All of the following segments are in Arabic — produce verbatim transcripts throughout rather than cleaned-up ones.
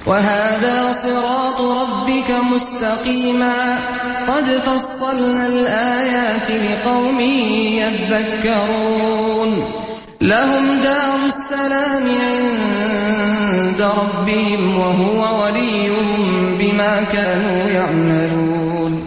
وهذا صراط ربك مستقيما قد فصلنا الآيات لقوم يذكرون لهم دار السلام عند ربهم وهو وليهم بما كانوا يعملون.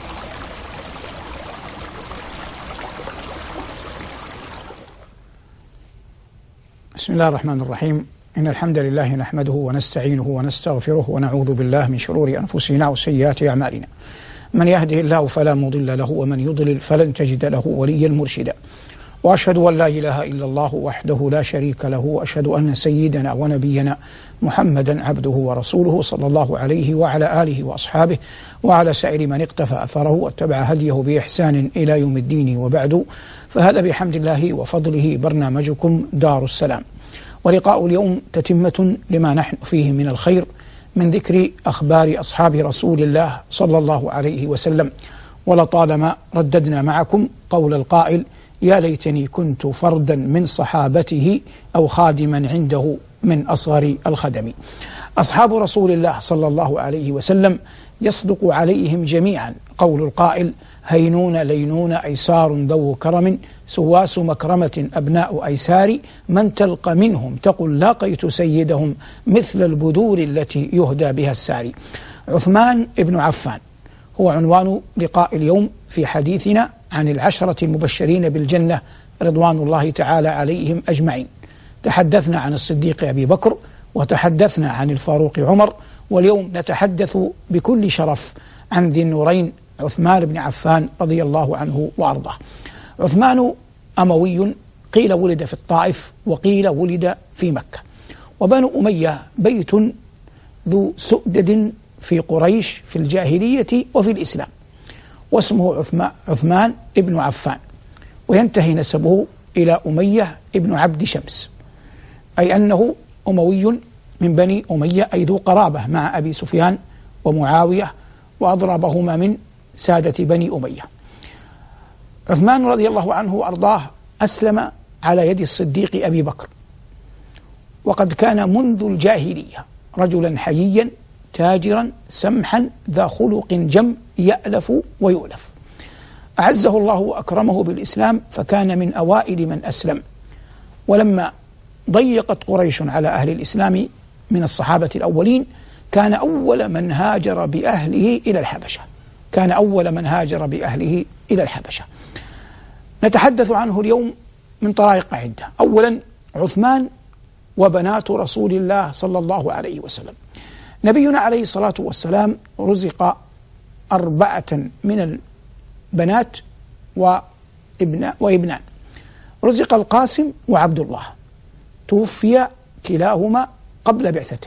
بسم الله الرحمن الرحيم. إن الحمد لله نحمده ونستعينه ونستغفره ونعوذ بالله من شرور أنفسنا وسيئات أعمالنا. من يهده الله فلا مضل له ومن يضلل فلن تجد له وليا مرشدا. وأشهد أن لا إله إلا الله وحده لا شريك له، وأشهد أن سيدنا ونبينا محمدا عبده ورسوله صلى الله عليه وعلى آله وأصحابه وعلى سائر من اقتفى أثره واتبع هديه بإحسان إلى يوم الدين. وبعد، فهذا بحمد الله وفضله برنامجكم دار السلام، ولقاء اليوم تتمة لما نحن فيه من الخير من ذكر أخبار أصحاب رسول الله صلى الله عليه وسلم. ولطالما رددنا معكم قول القائل: يا ليتني كنت فردا من صحابته أو خادما عنده من أصغر الخدم. أصحاب رسول الله صلى الله عليه وسلم يصدق عليهم جميعا قول القائل: هينون لينون أيسار ذو كرم، سواس مكرمة أبناء أيسار، من تلقى منهم تقل لاقيت سيدهم، مثل البذور التي يهدى بها الساري. عثمان بن عفان هو عنوان لقاء اليوم في حديثنا عن العشرة المبشرين بالجنة رضوان الله تعالى عليهم أجمعين. تحدثنا عن الصديق أبي بكر، وتحدثنا عن الفاروق عمر، واليوم نتحدث بكل شرف عن ذي النورين عثمان بن عفان رضي الله عنه وأرضاه. عثمان أموي، قيل ولد في الطائف وقيل ولد في مكة. وبنو أمية بيت ذو سؤدد في قريش في الجاهلية وفي الإسلام، واسمه عثمان ابن عفان، وينتهي نسبه إلى أمية ابن عبد شمس، أي أنه أموي من بني أمية، أي ذو قرابة مع أبي سفيان ومعاوية، وأضربهما من سادة بني أمية. عثمان رضي الله عنه وأرضاه أسلم على يد الصديق أبي بكر، وقد كان منذ الجاهلية رجلا حييا تاجرا سمحا ذا خلق جم يألف ويؤلف. أعزه الله وأكرمه بالإسلام، فكان من أوائل من أسلم. ولما ضيقت قريش على أهل الإسلام من الصحابة الأولين، كان أول من هاجر بأهله إلى الحبشة كان أول من هاجر بأهله إلى الحبشة. نتحدث عنه اليوم من طرائق عدة. أولا، عثمان وبنات رسول الله صلى الله عليه وسلم. نبينا عليه الصلاة والسلام رزق أربعة من البنات وابن وابنان. رزق القاسم وعبد الله، توفي كلاهما قبل بعثته.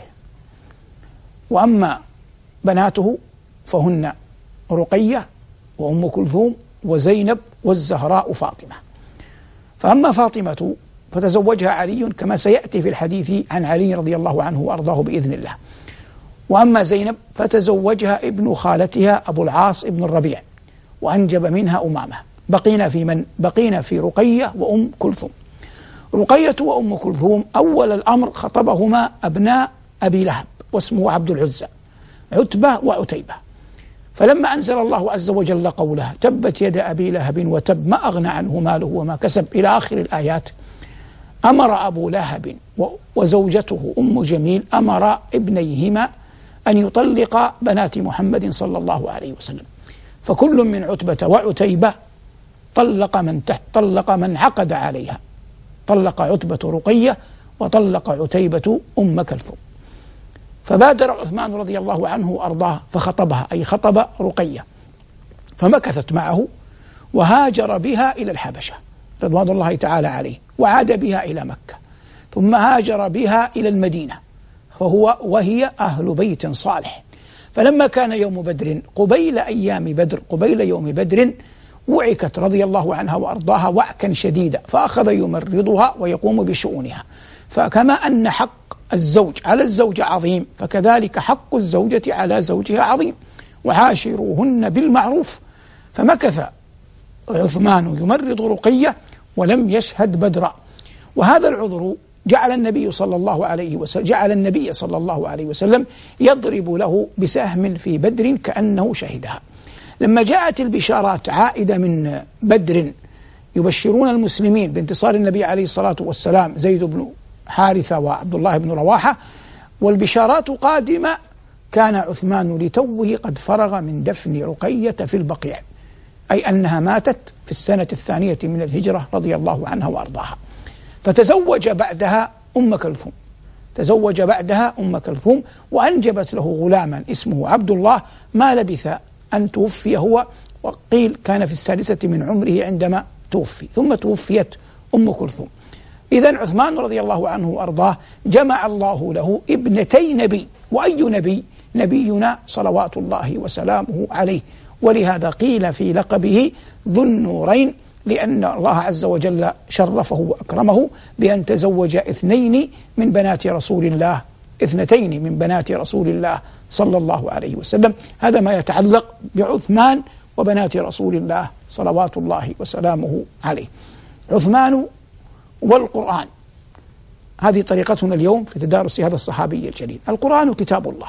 وأما بناته فهن رقية وأم كلثوم وزينب والزهراء فاطمة. فأما فاطمة فتزوجها علي كما سيأتي في الحديث عن علي رضي الله عنه وأرضاه بإذن الله. وأما زينب فتزوجها ابن خالتها أبو العاص ابن الربيع، وأنجب منها أمامة. بقينا في من؟ بقينا في رقية وأم كلثوم. رقية وأم كلثوم أول الأمر خطبهما أبناء أبي لهب، واسمه عبد العزى، عتبة وعتيبة. فلما أنزل الله عز وجل قوله: تبت يد أبي لهب وتب ما أغنى عنه ماله وما كسب إلى آخر الآيات، أمر أبو لهب وزوجته أم جميل أمر ابنيهما أن يطلق بنات محمد صلى الله عليه وسلم. فكل من عتبة وعتيبة طلق من تحت طلق من عقد عليها. طلق عتبة رقية وطلق عتيبة أم كلثوم. فبادر عثمان رضي الله عنه وأرضاه فخطبها، أي خطب رقية، فمكثت معه وهاجر بها إلى الحبشة رضوان الله تعالى عليه، وعاد بها إلى مكة، ثم هاجر بها إلى المدينة، فهو وهي أهل بيت صالح. فلما كان يوم بدر قبيل أيام بدر قبيل يوم بدر وعكت رضي الله عنها وأرضاها وعكا شديدا، فأخذ يمرضها ويقوم بشؤونها. فكما أن حق الزوج على الزوجة عظيم، فكذلك حق الزوجة على زوجها عظيم، وعاشروهن بالمعروف. فمكث عثمان يمرض رقية ولم يشهد بدرا، وهذا العذر جعل النبي صلى الله عليه وسلم جعل النبي صلى الله عليه وسلم يضرب له بسهم في بدر كأنه شهدها. لما جاءت البشارات عائدة من بدر يبشرون المسلمين بانتصار النبي عليه الصلاة والسلام، زيد بن حارثة وعبد الله بن رواحة، والبشارات قادمة، كان عثمان لتوه قد فرغ من دفن رقية في البقيع، أي أنها ماتت في السنة الثانية من الهجرة رضي الله عنها وأرضاها. فتزوج بعدها أم كلثوم تزوج بعدها أم كلثوم وأنجبت له غلاما اسمه عبد الله، ما لبث أن توفي هو، وقيل كان في السادسة من عمره عندما توفي، ثم توفيت أم كلثوم. إذن عثمان رضي الله عنه وأرضاه جمع الله له ابنتي نبي، وأي نبي؟ نبينا صلوات الله وسلامه عليه. ولهذا قيل في لقبه ذو النورين، لأن الله عز وجل شرفه وأكرمه بأن تزوج اثنين من بنات رسول الله اثنتين من بنات رسول الله صلى الله عليه وسلم. هذا ما يتعلق بعثمان وبنات رسول الله صلوات الله وسلامه عليه. عثمان والقرآن، هذه طريقتنا اليوم في تدارس هذا الصحابي الجليل. القرآن كتاب الله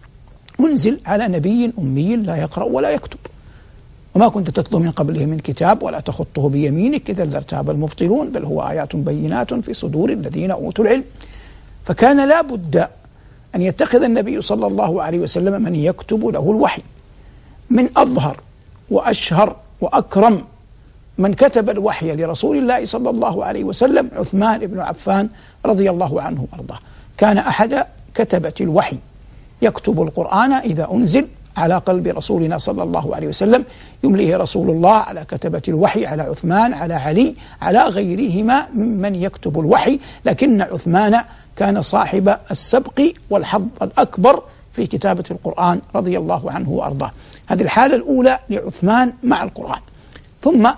منزل على نبي أمي لا يقرأ ولا يكتب، وما كنت تتلو من قبله من كتاب ولا تخطه بيمينك إذا لارتاب المبطلون، بل هو آيات بينات في صدور الذين أوتوا العلم. فكان لا بد أن يتخذ النبي صلى الله عليه وسلم من يكتب له الوحي. من أظهر وأشهر وأكرم من كتب الوحي لرسول الله صلى الله عليه وسلم عثمان بن عفان رضي الله عنه وأرضاه. كان أحد كتبة الوحي، يكتب القرآن إذا أنزل على قلب رسولنا صلى الله عليه وسلم، يمليه رسول الله على كتبة الوحي، على عثمان، على علي، على غيرهما ممن يكتب الوحي. لكن عثمان كان صاحب السبق والحظ الأكبر في كتابة القرآن رضي الله عنه وأرضاه. هذه الحالة الأولى لعثمان مع القرآن. ثم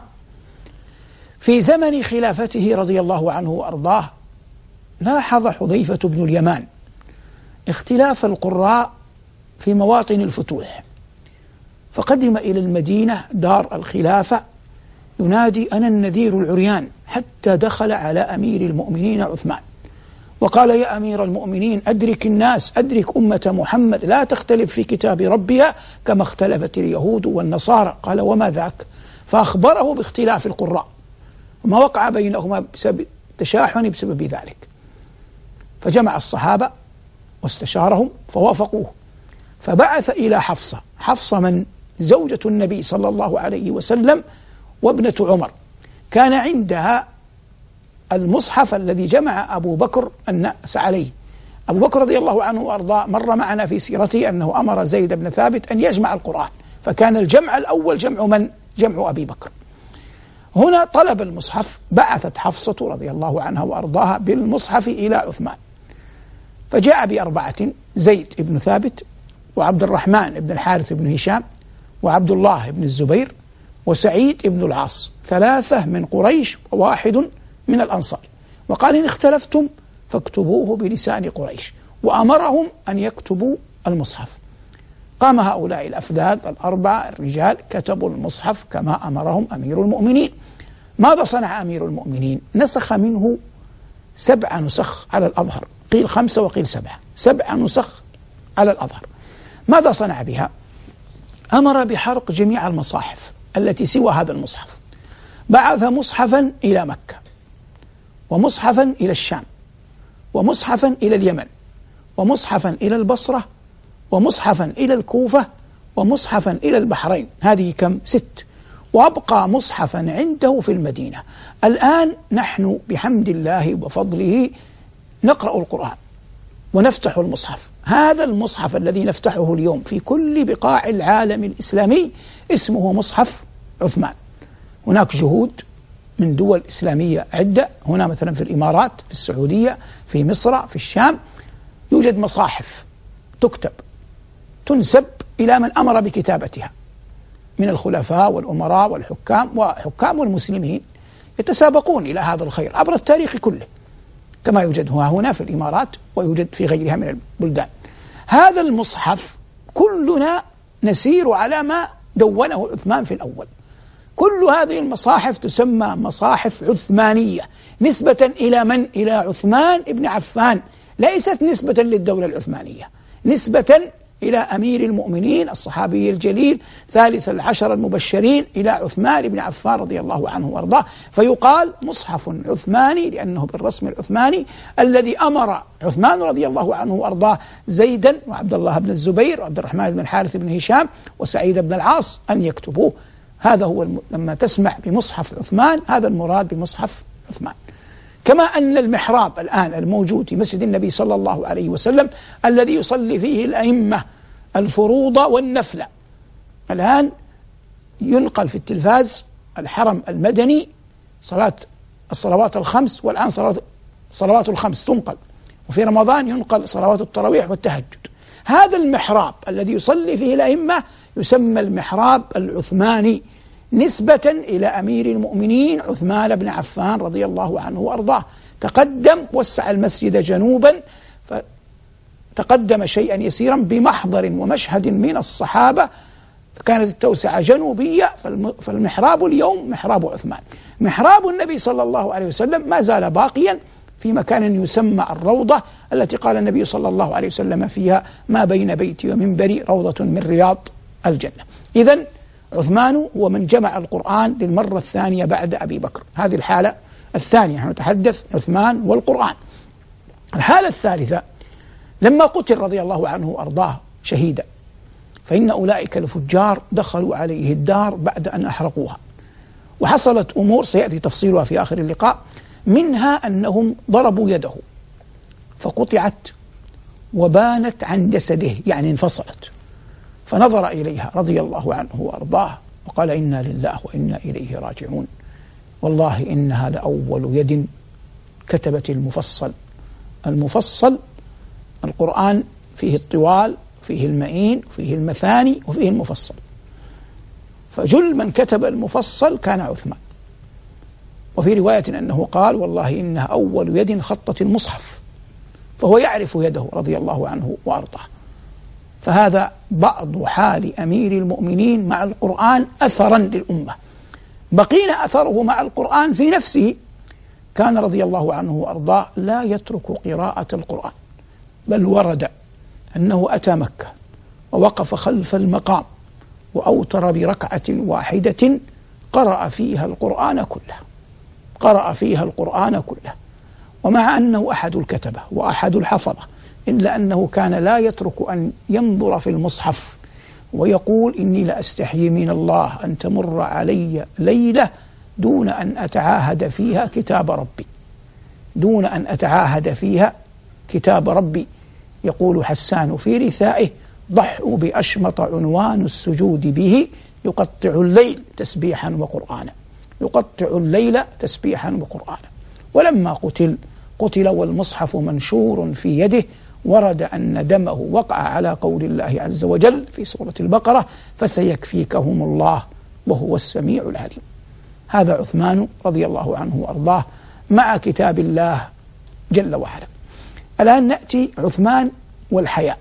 في زمن خلافته رضي الله عنه وأرضاه لاحظ حذيفة بن اليمان اختلاف القراء في مواطن الفتوح، فقدم إلى المدينة دار الخلافة ينادي أنا النذير العريان، حتى دخل على أمير المؤمنين عثمان وقال يا أمير المؤمنين أدرك الناس، أدرك أمة محمد، لا تختلف في كتاب ربها كما اختلفت اليهود والنصارى. قال وما ذاك؟ فأخبره باختلاف القراء وما وقع بينهما بسبب تشاحن بسبب ذلك. فجمع الصحابة واستشارهم فوافقوه، فبعث إلى حفصة حفصة من زوجة النبي صلى الله عليه وسلم وابنة عمر، كان عندها المصحف الذي جمع أبو بكر الناس عليه. أبو بكر رضي الله عنه وأرضاه مر معنا في سيرته أنه أمر زيد بن ثابت أن يجمع القرآن، فكان الجمع الأول جمع من؟ جمع أبي بكر. هنا طلب المصحف، بعثت حفصة رضي الله عنها وأرضاها بالمصحف إلى عثمان، فجاء بأربعة: زيد بن ثابت، وعبد الرحمن بن الحارث بن هشام، وعبد الله بن الزبير، وسعيد بن العاص، ثلاثة من قريش وواحد من الأنصار. وقال إن اختلفتم فاكتبوه بلسان قريش، وأمرهم أن يكتبوا المصحف. قام هؤلاء الأفذاذ الأربعة الرجال كتبوا المصحف كما أمرهم أمير المؤمنين. ماذا صنع أمير المؤمنين؟ نسخ منه سبع نسخ على الأظهر، قيل خمسة وقيل سبعة، سبع نسخ على الأظهر. ماذا صنع بها؟ أمر بحرق جميع المصاحف التي سوى هذا المصحف. بعث مصحفا إلى مكة، ومصحفا إلى الشام، ومصحفا إلى اليمن، ومصحفا إلى البصرة، ومصحفا إلى الكوفة، ومصحفا إلى البحرين. هذه كم؟ ست. وأبقى مصحفا عنده في المدينة. الآن نحن بحمد الله وفضله نقرأ القرآن ونفتح المصحف. هذا المصحف الذي نفتحه اليوم في كل بقاع العالم الإسلامي اسمه مصحف عثمان. هناك جهود من دول إسلامية عدة، هنا مثلا في الإمارات، في السعودية، في مصر، في الشام، يوجد مصاحف تكتب تنسب إلى من أمر بكتابتها من الخلفاء والأمراء والحكام وحكام المسلمين، يتسابقون إلى هذا الخير عبر التاريخ كله، كما يوجد هنا في الإمارات ويوجد في غيرها من البلدان. هذا المصحف كلنا نسير على ما دونه عثمان في الأول. كل هذه المصاحف تسمى مصاحف عثمانية نسبة إلى من؟ إلى عثمان بن عفان، ليست نسبة للدولة العثمانية، نسبة إلى أمير المؤمنين الصحابي الجليل ثالث العشر المبشرين إلى عثمان بن عفان رضي الله عنه وارضاه. فيقال مصحف عثماني لأنه بالرسم العثماني الذي أمر عثمان رضي الله عنه وارضاه زيدا وعبد الله بن الزبير وعبد الرحمن بن الحارث بن هشام وسعيد بن العاص أن يكتبوه. هذا هو الم... لما تسمع بمصحف عثمان هذا المراد بمصحف عثمان. كما أن المحراب الآن الموجود في مسجد النبي صلى الله عليه وسلم الذي يصلي فيه الأئمة الفروض والنفل، الآن ينقل في التلفاز الحرم المدني صلاة الصلوات الخمس، والآن صلاة صلوات الخمس تنقل، وفي رمضان ينقل صلوات التراويح والتهجد. هذا المحراب الذي يصلي فيه الأئمة يسمى المحراب العثماني نسبة إلى أمير المؤمنين عثمان بن عفان رضي الله عنه وأرضاه. تقدم وسع المسجد جنوبا، فتقدم شيئا يسيرا بمحضر ومشهد من الصحابة، كانت التوسعة جنوبية، فالمحراب اليوم محراب عثمان. محراب النبي صلى الله عليه وسلم ما زال باقيا في مكان يسمى الروضة التي قال النبي صلى الله عليه وسلم فيها ما بين بيتي ومنبري روضة من رياض الجنة. إذن عثمان هو من جمع القرآن للمرة الثانية بعد أبي بكر. هذه الحالة الثانية، نحن نتحدث عثمان والقرآن. الحالة الثالثة لما قتل رضي الله عنه وأرضاه شهيدا، فإن أولئك الفجار دخلوا عليه الدار بعد أن أحرقوها، وحصلت أمور سيأتي تفصيلها في آخر اللقاء، منها أنهم ضربوا يده فقطعت وبانت عن جسده، يعني انفصلت، فنظر إليها رضي الله عنه وأرضاه وقال إنا لله وإنا إليه راجعون، والله إنها لأول يد كتبت المفصل. المفصل القرآن فيه الطوال، فيه المئين، فيه المثاني، وفيه المفصل، فجل من كتب المفصل كان عثمان. وفي رواية أنه قال والله إنها أول يد خطت المصحف، فهو يعرف يده رضي الله عنه وأرضاه. فهذا بعض حال أمير المؤمنين مع القرآن أثرا للأمة. بقينا أثره مع القرآن في نفسه، كان رضي الله عنه وأرضاه لا يترك قراءة القرآن، بل ورد أنه أتى مكة ووقف خلف المقام وأوتر بركعة واحدة قرأ فيها القرآن كله، قرأ فيها القرآن كله، ومع أنه أحد الكتبة وأحد الحفظة، إلا أنه كان لا يترك أن ينظر في المصحف ويقول إني لأستحيي من الله أن تمر علي ليلة دون أن أتعاهد فيها كتاب ربي، دون أن أتعاهد فيها كتاب ربي. يقول حسان في رثائه ضحوا بأشمط عنوان السجود به يقطع الليل تسبيحا وقرآنا، يقطع الليل تسبيحا وقرآنا. ولما قتل قتل والمصحف منشور في يده، ورد أن دمه وقع على قول الله عز وجل في سورة البقرة فسيكفيكهم الله وهو السميع العليم. هذا عثمان رضي الله عنه وأرضاه مع كتاب الله جل وعلا. الآن نأتي عثمان والحياء.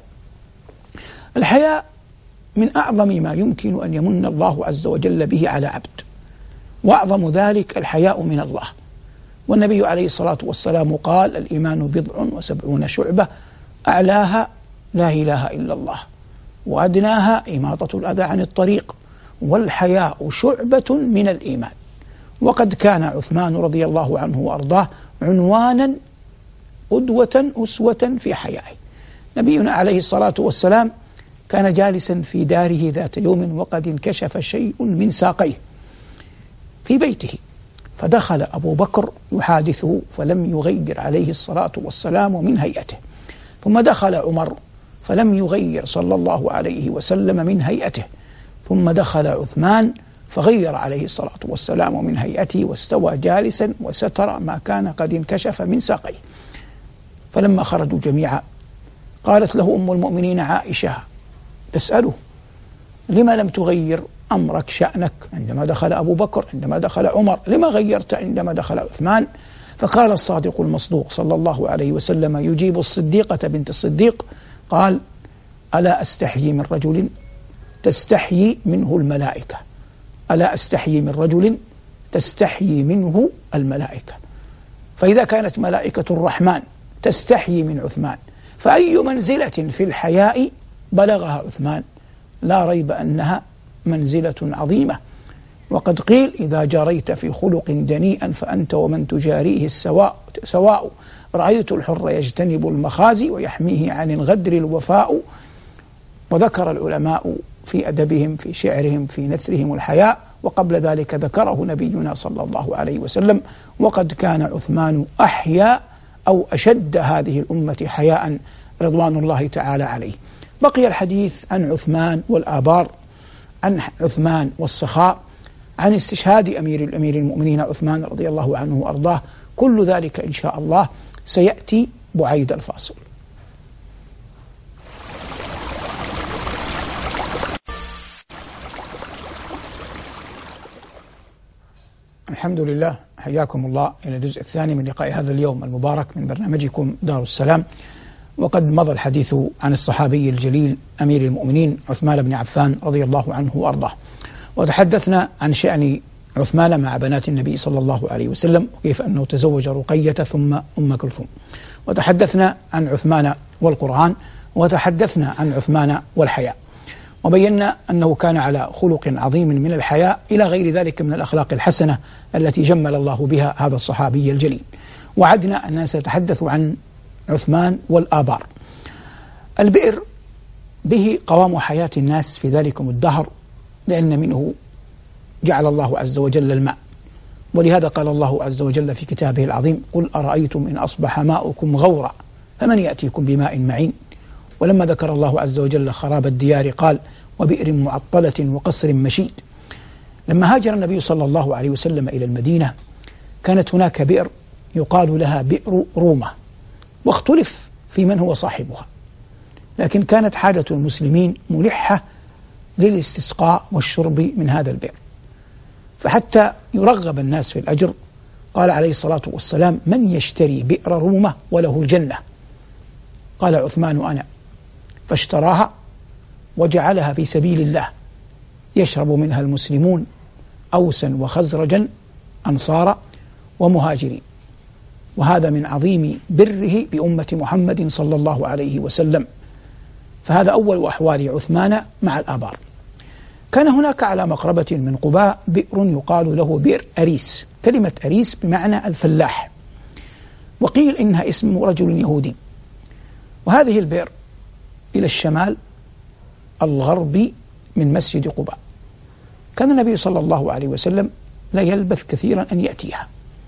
الحياء من أعظم ما يمكن أن يمن الله عز وجل به على عبد، وأعظم ذلك الحياء من الله. والنبي عليه الصلاة والسلام قال الإيمان بضع وسبعون شعبة أعلاها لا إله إلا الله، وأدناها إماطة الأذى عن الطريق، والحياء شعبة من الإيمان. وقد كان عثمان رضي الله عنه وأرضاه عنوانا قدوة أسوة في حيائه. نبينا عليه الصلاة والسلام كان جالسا في داره ذات يوم وقد انكشف شيء من ساقيه في بيته، فدخل أبو بكر يحادثه فلم يغير عليه الصلاة والسلام من هيئته، ثم دخل عمر فلم يغير صلى الله عليه وسلم من هيئته، ثم دخل عثمان فغير عليه الصلاة والسلام من هيئته واستوى جالسا وستر ما كان قد انكشف من ساقيه. فلما خرجوا جميعا قالت له أم المؤمنين عائشة تسأله لما لم تغير أمرك شأنك عندما دخل أبو بكر، عندما دخل عمر، لما غيرت عندما دخل عثمان؟ فقال الصادق المصدوق صلى الله عليه وسلم يجيب الصديقة بنت الصديق قال ألا أستحيي من رجل تستحيي منه الملائكة، ألا أستحيي من رجل تستحيي منه الملائكة. فإذا كانت ملائكة الرحمن تستحيي من عثمان، فأي منزلة في الحياء بلغها عثمان؟ لا ريب أنها منزلة عظيمة. وقد قيل: إذا جريت في خلق دنيئا فأنت ومن تجاريه السواء سواء، رأيت الحر يجتنب المخازي ويحميه عن الغدر الوفاء. وذكر العلماء في أدبهم في شعرهم في نثرهم الحياء، وقبل ذلك ذكره نبينا صلى الله عليه وسلم: وقد كان عثمان أحيا أو أشد هذه الأمة حياء رضوان الله تعالى عليه. بقي الحديث عن عثمان والآبار، عن عثمان والسخاء، عن استشهاد أمير الأمير المؤمنين عثمان رضي الله عنه وأرضاه. كل ذلك إن شاء الله سيأتي بعيد الفاصل. الحمد لله، حياكم الله إلى الجزء الثاني من لقاء هذا اليوم المبارك من برنامجكم دار السلام. وقد مضى الحديث عن الصحابي الجليل أمير المؤمنين عثمان بن عفان رضي الله عنه وأرضاه، وتحدثنا عن شأن عثمان مع بنات النبي صلى الله عليه وسلم، وكيف أنه تزوج رقية ثم أم كلثوم، وتحدثنا عن عثمان والقرآن، وتحدثنا عن عثمان والحياء، وبينا أنه كان على خلق عظيم من الحياء إلى غير ذلك من الأخلاق الحسنة التي جمل الله بها هذا الصحابي الجليل. وعدنا أننا سنتحدث عن عثمان والآبار. البئر به قوام حياة الناس في ذلكم الدهر، لأن منه جعل الله عز وجل الماء، ولهذا قال الله عز وجل في كتابه العظيم: قل أرأيتم إن أصبح ماؤكم غورا فمن يأتيكم بماء معين. ولما ذكر الله عز وجل خراب الديار قال: وبئر معطلة وقصر مشيد. لما هاجر النبي صلى الله عليه وسلم إلى المدينة كانت هناك بئر يقال لها بئر رومة، واختلف في من هو صاحبها، لكن كانت حاجة المسلمين ملحة للاستسقاء والشرب من هذا البئر، فحتى يرغب الناس في الأجر قال عليه الصلاة والسلام: من يشتري بئر رومة وله الجنة؟ قال عثمان: أنا. فاشتراها وجعلها في سبيل الله يشرب منها المسلمون أوسا وخزرجا أنصارا ومهاجرين. وهذا من عظيم بره بأمة محمد صلى الله عليه وسلم. فهذا أول أحوال عثمان مع الآبار. كان هناك على مقربة من قباء بئر يقال له بئر أريس. كلمة أريس بمعنى الفلاح، وقيل إنها اسم رجل يهودي. وهذه البئر إلى الشمال الغربي من مسجد قباء. كان النبي صلى الله عليه وسلم لا يلبث كثيرا أن يأتيها،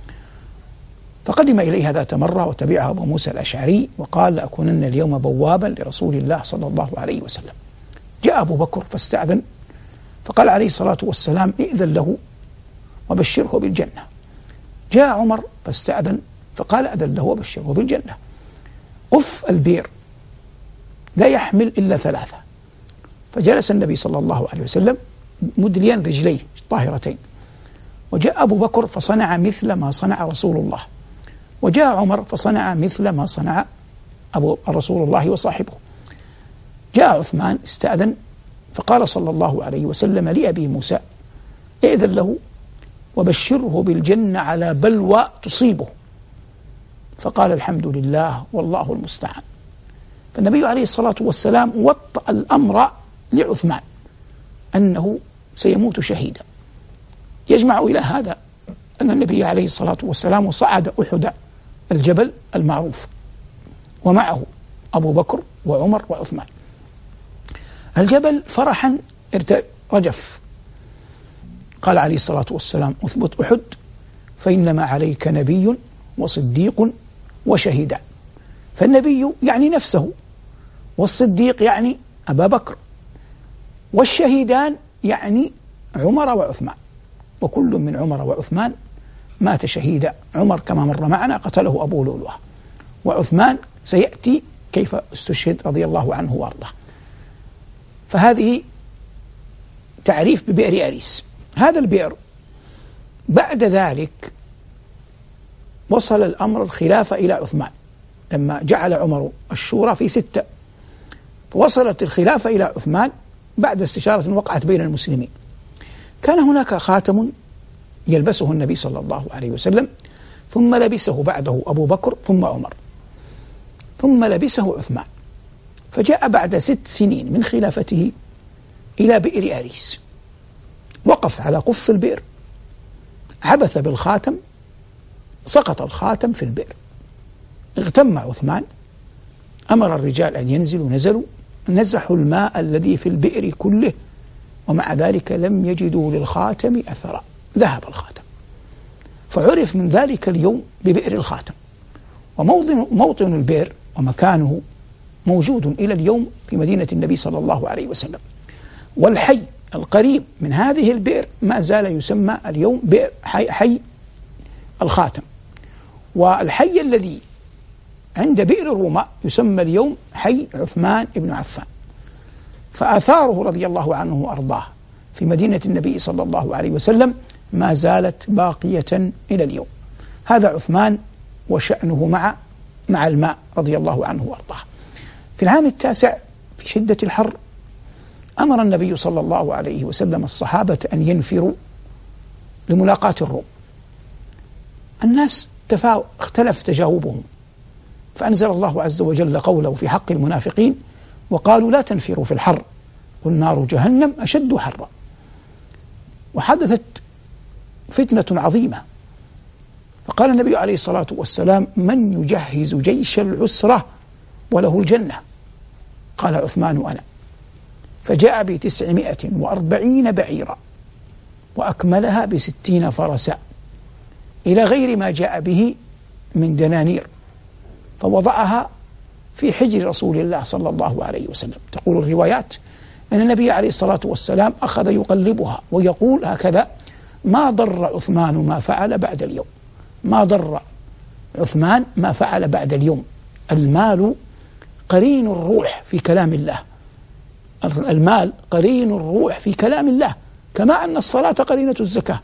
فقدم إليها ذات مرة وتبعها أبو موسى الأشعري وقال: لأكونن اليوم بوابا لرسول الله صلى الله عليه وسلم. جاء أبو بكر فاستأذن، فقال عليه الصلاة والسلام: ائذن له وبشره بالجنة. جاء عمر فاستأذن، فقال: أذن له وبشره بالجنة. قف البئر لا يحمل إلا ثلاثة، فجلس النبي صلى الله عليه وسلم مدليا رجليه طاهرتين، وجاء أبو بكر فصنع مثل ما صنع رسول الله، وجاء عمر فصنع مثل ما صنع أبو رسول الله وصاحبه. جاء عثمان استأذن، فقال صلى الله عليه وسلم لأبي موسى: ائذن له وبشره بالجنة على بلوى تصيبه. فقال: الحمد لله والله المستعان. فالنبي عليه الصلاة والسلام وطأ الأمر لعثمان أنه سيموت شهيدا. يجمع إلى هذا أن النبي عليه الصلاة والسلام صعد أحد الجبل المعروف، ومعه أبو بكر وعمر وعثمان. الجبل فرحا رجف. قال عليه الصلاة والسلام: أثبت أحد فإنما عليك نبي وصديق وشهيدان. فالنبي يعني نفسه، والصديق يعني أبا بكر، والشهيدان يعني عمر وعثمان. وكل من عمر وعثمان مات شهيدا. عمر كما مر معنا قتله أبو لؤلؤة، وعثمان سيأتي كيف استشهد رضي الله عنه وارضاه. فهذه تعريف ببئر أريس. هذا البئر بعد ذلك وصل الأمر الخلافة إلى عثمان لما جعل عمر الشورى في ستة، فوصلت الخلافة إلى عثمان بعد استشارة وقعت بين المسلمين. كان هناك خاتم يلبسه النبي صلى الله عليه وسلم، ثم لبسه بعده أبو بكر ثم عمر، ثم لبسه عثمان، فجاء بعد ست سنين من خلافته إلى بئر أريس، وقف على قف البئر، عبث بالخاتم، سقط الخاتم في البئر، اغتم عثمان، أمر الرجال أن ينزلوا، نزلوا نزحوا الماء الذي في البئر كله، ومع ذلك لم يجدوا للخاتم أثرا، ذهب الخاتم. فعرف من ذلك اليوم ببئر الخاتم، وموطن موطن البئر ومكانه موجود إلى اليوم في مدينة النبي صلى الله عليه وسلم. والحي القريب من هذه البئر ما زال يسمى اليوم بئر حي, حي الخاتم، والحي الذي عند بئر روما يسمى اليوم حي عثمان بن عفان. فآثاره رضي الله عنه وأرضاه في مدينة النبي صلى الله عليه وسلم ما زالت باقية إلى اليوم. هذا عثمان وشأنه مع مع الماء رضي الله عنه وأرضاه. في العام التاسع في شدة الحر أمر النبي صلى الله عليه وسلم الصحابة أن ينفروا لملاقاة الروم. الناس تفاو اختلف تجاوبهم، فأنزل الله عز وجل قوله في حق المنافقين: وقالوا لا تنفروا في الحر قل نار جهنم أشد حرا. وحدثت فتنة عظيمة، فقال النبي عليه الصلاة والسلام: من يجهز جيش العسرة وله الجنة؟ قال عثمان: أنا. فجاء بتسعمائة وأربعين بعيرا وأكملها بستين فرسا إلى غير ما جاء به من دنانير، فوضعها في حجر رسول الله صلى الله عليه وسلم. تقول الروايات أن النبي عليه الصلاة والسلام أخذ يقلبها ويقول هكذا: ما ضر عثمان ما فعل بعد اليوم، ما ضر عثمان ما فعل بعد اليوم. المال قرين الروح في كلام الله، المال قرين الروح في كلام الله، كما أن الصلاة قرينة الزكاة.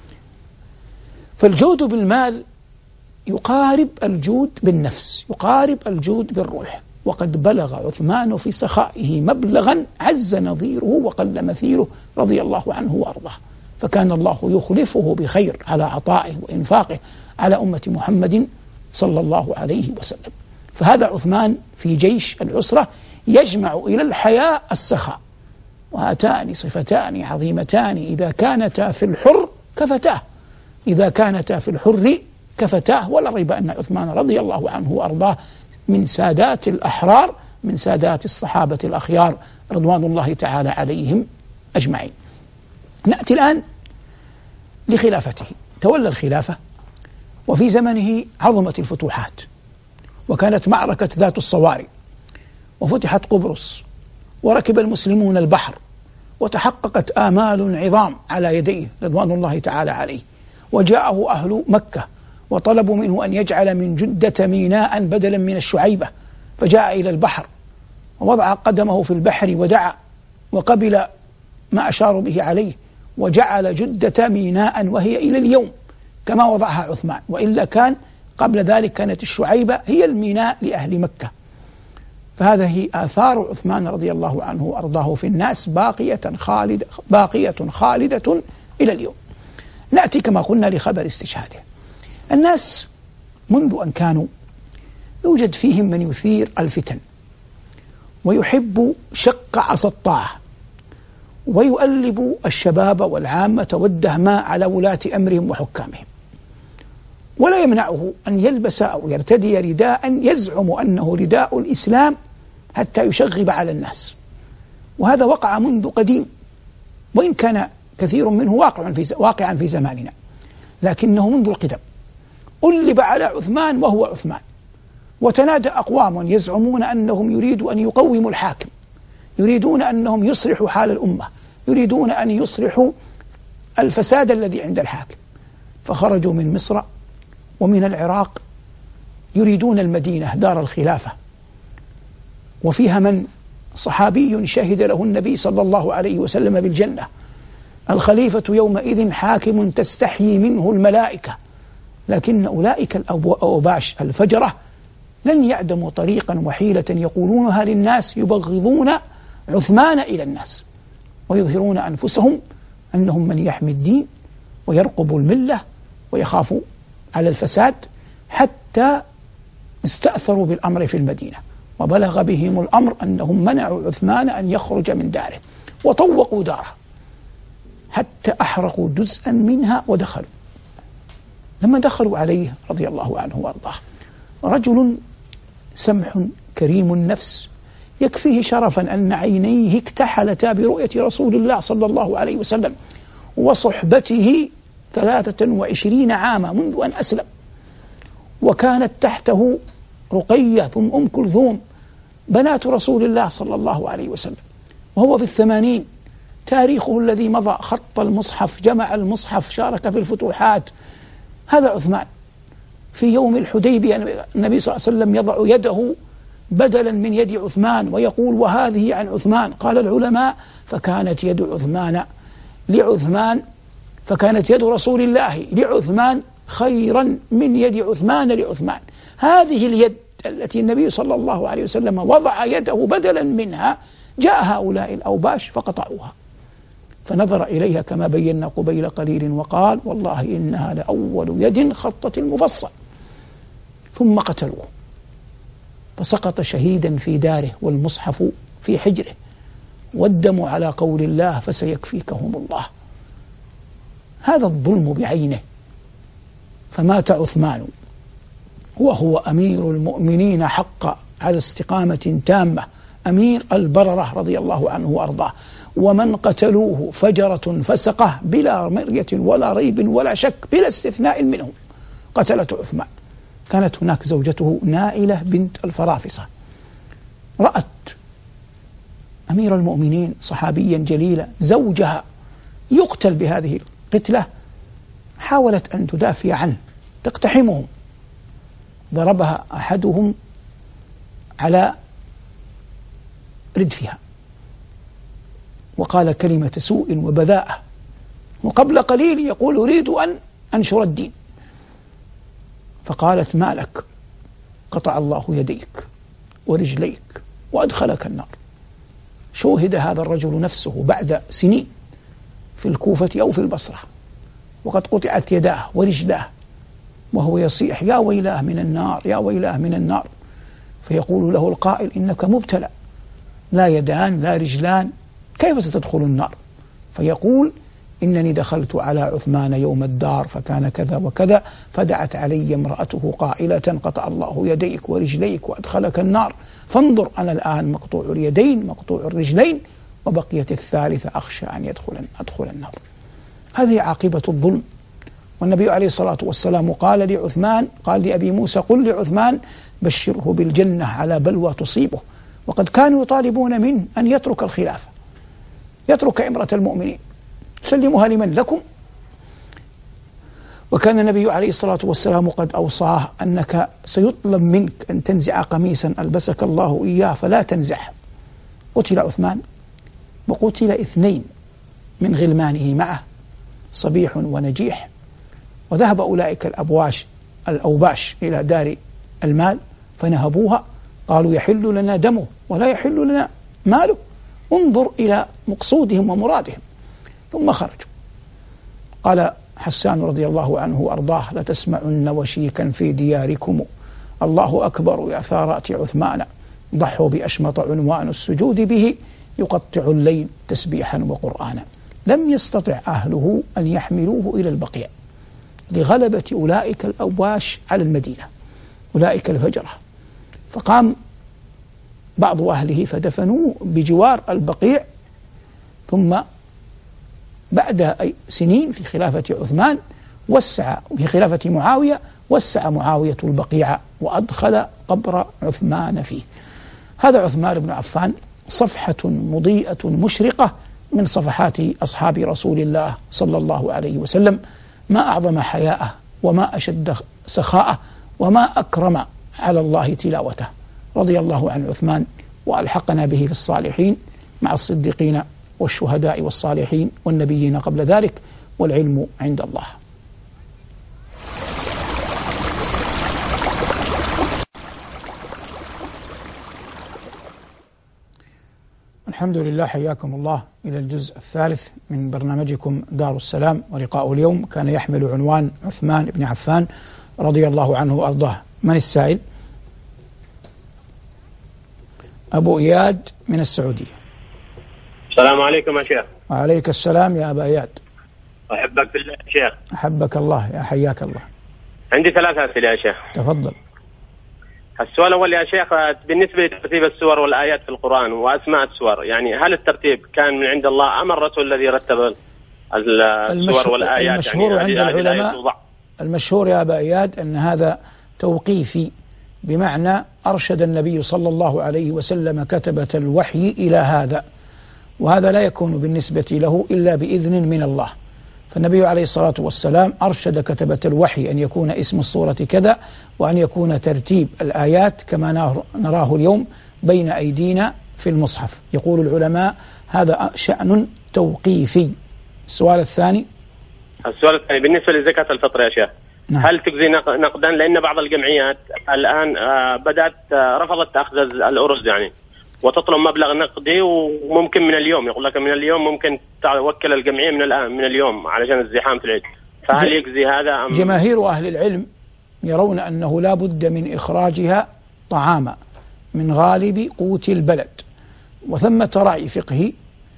فالجود بالمال يقارب الجود بالنفس، يقارب الجود بالروح. وقد بلغ عثمان في سخائه مبلغا عز نظيره وقل مثيله رضي الله عنه وأرضاه، فكان الله يخلفه بخير على عطائه وإنفاقه على أمة محمد صلى الله عليه وسلم. فهذا عثمان في جيش العسرة يجمع إلى الحياء السخاء، وهاتان صفتان عظيمتان إذا كانتا في الحر كفتاه، إذا كانتا في الحر كفتاه. ولا ريب أن عثمان رضي الله عنه وأرضاه من سادات الأحرار، من سادات الصحابة الأخيار رضوان الله تعالى عليهم أجمعين. نأتي الآن لخلافته. تولى الخلافة وفي زمنه عظمت الفتوحات، وكانت معركة ذات الصواري، وفتحت قبرص، وركب المسلمون البحر، وتحققت آمال عظام على يديه رضوان الله تعالى عليه. وجاءه أهل مكة وطلبوا منه أن يجعل من جدة ميناء بدلا من الشعيبة، فجاء إلى البحر ووضع قدمه في البحر ودعا وقبل ما أشاروا به عليه، وجعل جدة ميناء، وهي إلى اليوم كما وضعها عثمان، وإلا كان قبل ذلك كانت الشعيبة هي الميناء لأهل مكة. فهذه آثار عثمان رضي الله عنه وأرضاه في الناس باقية خالدة باقية خالدة إلى اليوم. نأتي كما قلنا لخبر استشهاده. الناس منذ أن كانوا يوجد فيهم من يثير الفتن، ويحب شق عصا الطاعة، ويؤلب الشباب والعامة والدهماء على ولاة أمرهم وحكامهم، ولا يمنعه أن يلبس أو يرتدي رداء يزعم أنه رداء الإسلام حتى يشغب على الناس. وهذا وقع منذ قديم، وإن كان كثير منه واقع في واقعا في زماننا، لكنه منذ القدم ألب على عثمان وهو عثمان. وتنادى أقوام يزعمون أنهم يريدوا أن يقوموا الحاكم، يريدون أنهم يصلحوا حال الأمة، يريدون أن يصلحوا الفساد الذي عند الحاكم، فخرجوا من مصر ومن العراق يريدون المدينة دار الخلافة، وفيها من صحابي شهد له النبي صلى الله عليه وسلم بالجنة: الخليفة يومئذ حاكم تستحيي منه الملائكة. لكن أولئك الأوباش الفجرة لن يعدموا طريقا وحيلة يقولونها للناس يبغضون عثمان إلى الناس، ويظهرون أنفسهم أنهم من يحمي الدين ويرقب الملة ويخافوا على الفساد، حتى استأثروا بالأمر في المدينة، وبلغ بهم الأمر أنهم منعوا عثمان أن يخرج من داره وطوقوا داره حتى أحرقوا جزءا منها ودخلوا. لما دخلوا عليه رضي الله عنه وارضاه، رجل سمح كريم النفس يكفيه شرفا أن عينيه اكتحلتا برؤية رسول الله صلى الله عليه وسلم وصحبته ثلاثة وعشرين عاما منذ أن أسلم، وكانت تحته رقية ثم أم كلثوم بنات رسول الله صلى الله عليه وسلم، وهو في الثمانين. تاريخه الذي مضى، خط المصحف، جمع المصحف، شارك في الفتوحات. هذا عثمان. في يوم الحديبية النبي صلى الله عليه وسلم يضع يده بدلا من يد عثمان ويقول وهذه عن عثمان. قال العلماء فكانت يد عثمان لعثمان فكانت يد رسول الله لعثمان خيرا من يد عثمان لعثمان. هذه اليد التي النبي صلى الله عليه وسلم وضع يده بدلا منها، جاء هؤلاء الأوباش فقطعوها، فنظر إليها كما بينا قبيل قليل وقال والله إنها لأول يد خطت المفصل، ثم قتلوه فسقط شهيدا في داره والمصحف في حجره، والدم على قول الله فسيكفيكهم الله. هذا الظلم بعينه. فمات عثمان وهو أمير المؤمنين حقا على استقامة تامة، أمير البررة رضي الله عنه وأرضاه، ومن قتلوه فجرة فسقه بلا مرية ولا ريب ولا شك بلا استثناء منهم قتلته عثمان. كانت هناك زوجته نائلة بنت الفرافصة، رأت أمير المؤمنين صحابيا جليلا زوجها يقتل بهذه القتلة، حاولت أن تدافع عنه تقتحمهم، ضربها أحدهم على ردفها وقال كلمة سوء وبذاءة، وقبل قليل يقول أريد أن أنشر الدين، فقالت ما لك؟ قطع الله يديك ورجليك وأدخلك النار. شوهد هذا الرجل نفسه بعد سنين في الكوفة أو في البصرة وقد قطعت يداه ورجلاه وهو يصيح يا ويلاه من النار يا ويلاه من النار، فيقول له القائل إنك مبتلى، لا يدان لا رجلان، كيف ستدخل النار؟ فيقول إنني دخلت على عثمان يوم الدار فكان كذا وكذا، فدعت علي امرأته قائلة قطع الله يديك ورجليك وأدخلك النار، فانظر أنا الآن مقطوع اليدين مقطوع الرجلين وبقيت الثالثة أخشى أن يدخل أدخل النار. هذه عاقبة الظلم. والنبي عليه الصلاة والسلام قال لعثمان، قال لأبي موسى قل لعثمان بشره بالجنة على بلوى تصيبه، وقد كانوا يطالبون منه أن يترك الخلافة، يترك إمرة المؤمنين، سلموها لمن لكم. وكان النبي عليه الصلاة والسلام قد أوصاه أنك سيطلب منك أن تنزع قميصا ألبسك الله إياه فلا تنزعه. قتل عثمان وقتل اثنين من غلمانه معه، صبيح ونجيح، وذهب أولئك الأبواش الأوباش إلى دار المال فنهبوها، قالوا يحل لنا دمه ولا يحل لنا ماله، انظر إلى مقصودهم ومرادهم، ثم خرجوا. قال حسان رضي الله عنه وأرضاه لتسمعن وشيكا في دياركم الله أكبر يا ثارات عثمان، ضحوا بأشمط عنوان السجود به يقطع الليل تسبيحا وقرآنا. لم يستطع أهله أن يحملوه إلى البقيع لغلبة أولئك الأواش على المدينة، أولئك الفجرة، فقام بعض أهله فدفنوه بجوار البقيع. ثم بعد سنين في خلافة عثمان وسع في خلافة معاوية وسع معاوية البقيع وأدخل قبر عثمان فيه. هذا عثمان بن عفان صفحة مضيئة مشرقة من صفحات أصحاب رسول الله صلى الله عليه وسلم، ما أعظم حياءه وما أشد سخاءه وما أكرم على الله تلاوته. رضي الله عن عثمان وألحقنا به في الصالحين مع الصديقين والشهداء والصالحين والنبيين قبل ذلك، والعلم عند الله. الحمد لله، حياكم الله إلى الجزء الثالث من برنامجكم دار السلام. ولقاء اليوم كان يحمل عنوان عثمان بن عفان رضي الله عنه وأرضاه. من السائل؟ أبو إياد من السعودية. السلام عليكم يا شيخ. وعليك السلام يا أبا إياد. أحبك بالله يا شيخ. أحبك الله يا حياك الله. عندي ثلاثة أسئلة يا شيخ. تفضل. السؤال الأول يا شيخ، بالنسبة لترتيب السور والآيات في القرآن وأسماء السور، يعني هل الترتيب كان من عند الله أم الرسول الذي رتب السور والآيات؟ المشهور يعني عند العلماء، المشهور يا أبا إياد أن هذا توقيفي، بمعنى أرشد النبي صلى الله عليه وسلم كتبة الوحي إلى هذا، وهذا لا يكون بالنسبة له إلا بإذن من الله. فالنبي عليه الصلاة والسلام أرشد كتبة الوحي أن يكون اسم الصورة كذا، وأن يكون ترتيب الآيات كما نراه اليوم بين أيدينا في المصحف. يقول العلماء هذا شأن توقيفي. السؤال الثاني. السؤال الثاني بالنسبة لزكاة الفطر يا شيخ. نعم. هل تجزي نقدا؟ لأن بعض الجمعيات الآن بدأت رفضت أخذ الأرز يعني، وتطلب مبلغ نقدي، وممكن من اليوم، يقول لك من اليوم ممكن توكل الجمعية من الآن من اليوم علشان الزحام في العيد. فهل يجزي هذا أم؟ جماهير أهل العلم يرون أنه لا بد من إخراجها طعاما من غالب قوت البلد، وثمة رأي فقهي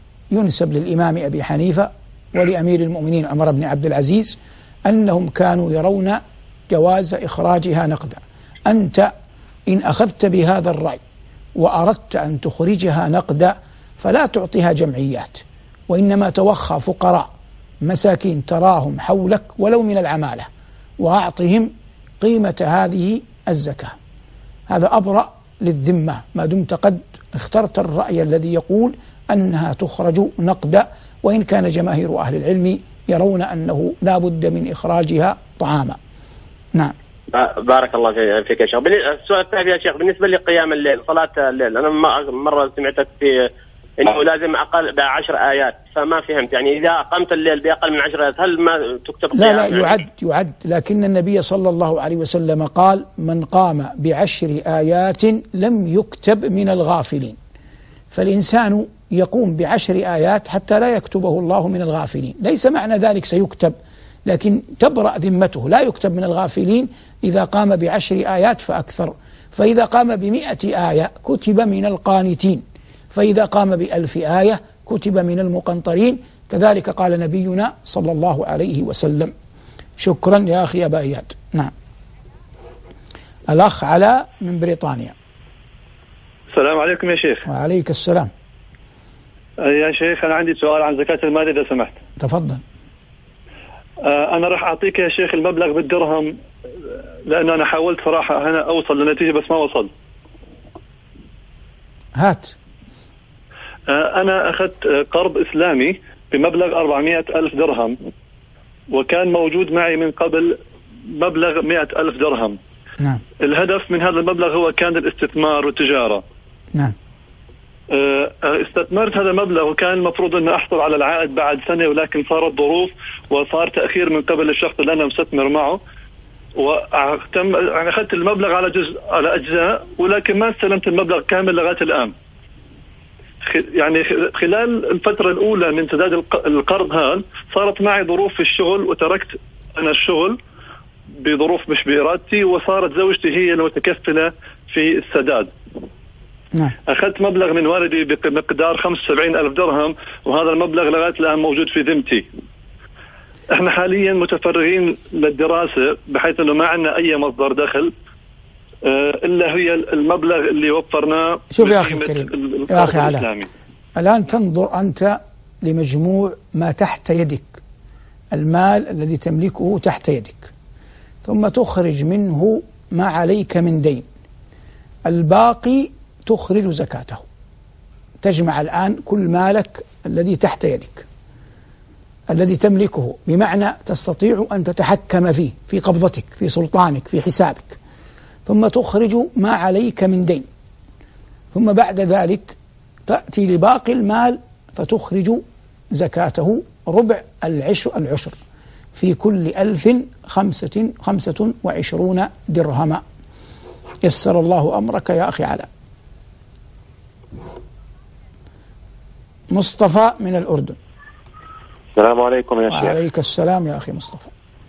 ينسب للإمام أبي حنيفة ولأمير المؤمنين عمر بن عبد العزيز أنهم كانوا يرون جواز إخراجها نقدا. أنت إن أخذت بهذا الرأي وأردت أن تخرجها نقدا فلا تعطيها جمعيات، وإنما توخى فقراء مساكين تراهم حولك ولو من العمالة، وأعطهم قيمة هذه الزكاة. هذا أبرأ للذمة ما دمت قد اخترت الرأي الذي يقول أنها تخرج نقدا، وإن كان جماهير أهل العلم يرون أنه لا بد من إخراجها طعاما. نعم. بارك الله فيك يا شيخ. السؤال الثاني يا شيخ، بالنسبة لقيام الليل، صلاة الليل، أنا مرة سمعتك في إنه لازم أقل بعشر آيات، فما فهمت يعني إذا قمت الليل بأقل من عشر آيات هل ما تكتب قيام؟ لا لا يعني؟ يعد يعد لكن النبي صلى الله عليه وسلم قال: من قام بعشر آيات لم يكتب من الغافلين. فالإنسان يقوم بعشر آيات حتى لا يكتبه الله من الغافلين. ليس معنى ذلك سيكتب، لكن تبرأ ذمته، لا يكتب من الغافلين إذا قام بعشر آيات فأكثر. فإذا قام بمئة آية كتب من القانتين، فإذا قام بألف آية كتب من المقنطرين. كذلك قال نبينا صلى الله عليه وسلم. شكرا يا أخي أبا إياد. نعم. الأخ علاء من بريطانيا. السلام عليكم يا شيخ. وعليك السلام. يا شيخ أنا عندي سؤال عن زكاة المال إذا سمحت. تفضل. أنا راح أعطيك يا شيخ المبلغ بالدرهم، لأنه أنا حاولت صراحة هنا أوصل لنتيجة بس ما وصل. هات. أنا أخذت قرض إسلامي بمبلغ أربعمائة ألف درهم، وكان موجود معي من قبل مبلغ مائة ألف درهم. نعم. الهدف من هذا المبلغ هو كان الاستثمار والتجارة. نعم. استثمرت هذا المبلغ وكان المفروض أن أحصل على العائد بعد سنة، ولكن صارت ظروف وصار تأخير من قبل الشخص اللي أنا مستثمر معه، وتم يعني أخذت المبلغ على جزء على أجزاء، ولكن ما استلمت المبلغ كامل لغاية الآن. يعني خلال الفترة الأولى من سداد القرض هذا صارت معي ظروف في الشغل، وتركت أنا الشغل بظروف مش بإرادتي، وصارت زوجتي هي المتكفلة في السداد. نعم. أخذت مبلغ من والدي بمقدار خمسة وسبعين ألف درهم، وهذا المبلغ لغاية الآن موجود في ذمتي. احنا حاليا متفرغين للدراسة بحيث أنه ما عندنا أي مصدر دخل إلا هي المبلغ اللي وفرناه. شوف يا أخي الكريم، يا أخي علاء، الآن تنظر أنت لمجموع ما تحت يدك، المال الذي تملكه تحت يدك، ثم تخرج منه ما عليك من دين، الباقي تخرج زكاته. تجمع الآن كل مالك الذي تحت يدك الذي تملكه، بمعنى تستطيع أن تتحكم فيه، في قبضتك، في سلطانك، في حسابك، ثم تخرج ما عليك من دين، ثم بعد ذلك تأتي لباقي المال فتخرج زكاته ربع العشر العشر في كل ألف خمسة خمسة وعشرون درهما. يسر الله أمرك يا أخي علاء. مصطفى من الأردن. السلام عليكم يا شيخ. وعليك السلام يا أخي مصطفى.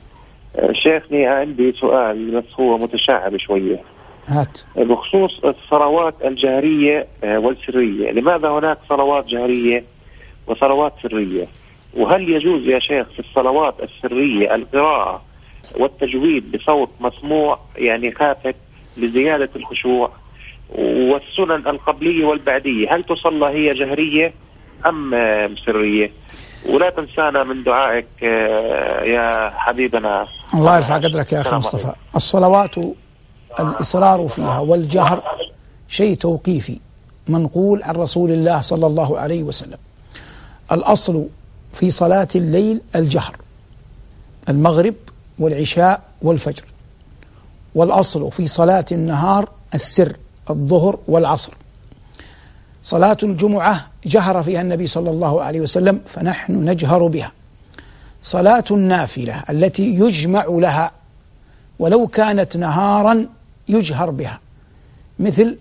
شيخني عندي سؤال بس هو متشعب شوية. هات. بخصوص الصلوات الجهرية والسرية، لماذا هناك صلوات جهرية وصلوات سرية؟ وهل يجوز يا شيخ في الصلوات السرية القراءة والتجويد بصوت مسموع يعني خافت لزيادة الخشوع؟ والسنن القبلية والبعدية هل تصلى هي جهرية أم سرية؟ ولا تنسانا من دعائك يا حبيبنا. الله يرفع قدرك يا أخي مصطفى. عليكم. الصلوات الإصرار فيها والجهر شيء توقيفي منقول عن رسول الله صلى الله عليه وسلم. الأصل في صلاة الليل الجهر، المغرب والعشاء والفجر. والأصل في صلاة النهار السر، الظهر والعصر. صلاة الجمعة جهر فيها النبي صلى الله عليه وسلم فنحن نجهر بها. صلاة النافلة التي يجمع لها ولو كانت نهارا يجهر بها، مثل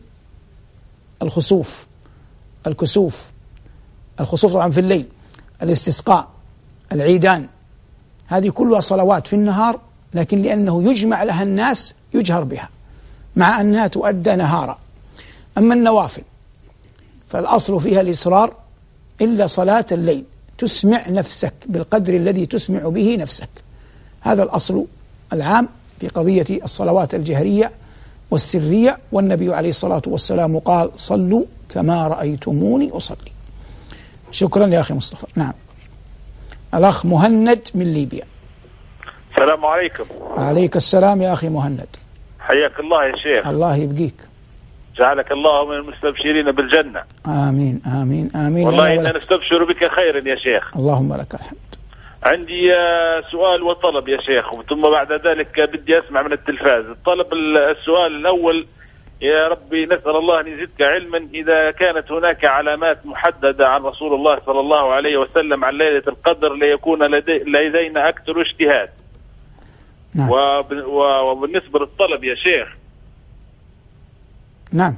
الخسوف، الكسوف، الخسوف طبعا في الليل، الاستسقاء، العيدان، هذه كلها صلوات في النهار لكن لأنه يجمع لها الناس يجهر بها مع أنها تؤدى نهارا. أما النوافل فالأصل فيها الإصرار إلا صلاة الليل تسمع نفسك بالقدر الذي تسمع به نفسك. هذا الأصل العام في قضية الصلوات الجهرية والسرية. والنبي عليه الصلاة والسلام قال صلوا كما رأيتموني أصلي. شكرا يا أخي مصطفى. نعم. الأخ مهند من ليبيا. السلام عليكم. عليك السلام يا أخي مهند. حياك الله يا شيخ. الله يبقيك. جعلك الله من المستبشرين بالجنة. آمين آمين آمين. والله إننا نستبشر بك خيرا يا شيخ. اللهم لك الحمد. عندي سؤال وطلب يا شيخ، ثم بعد ذلك بدي أسمع من التلفاز. الطلب السؤال الأول: يا ربي نسأل الله أن يزدك علما، إذا كانت هناك علامات محددة عن رسول الله صلى الله عليه وسلم عن ليلة القدر ليكون لدي لدينا أكثر اجتهاد. نعم. وبالنسبة للطلب يا شيخ، نعم،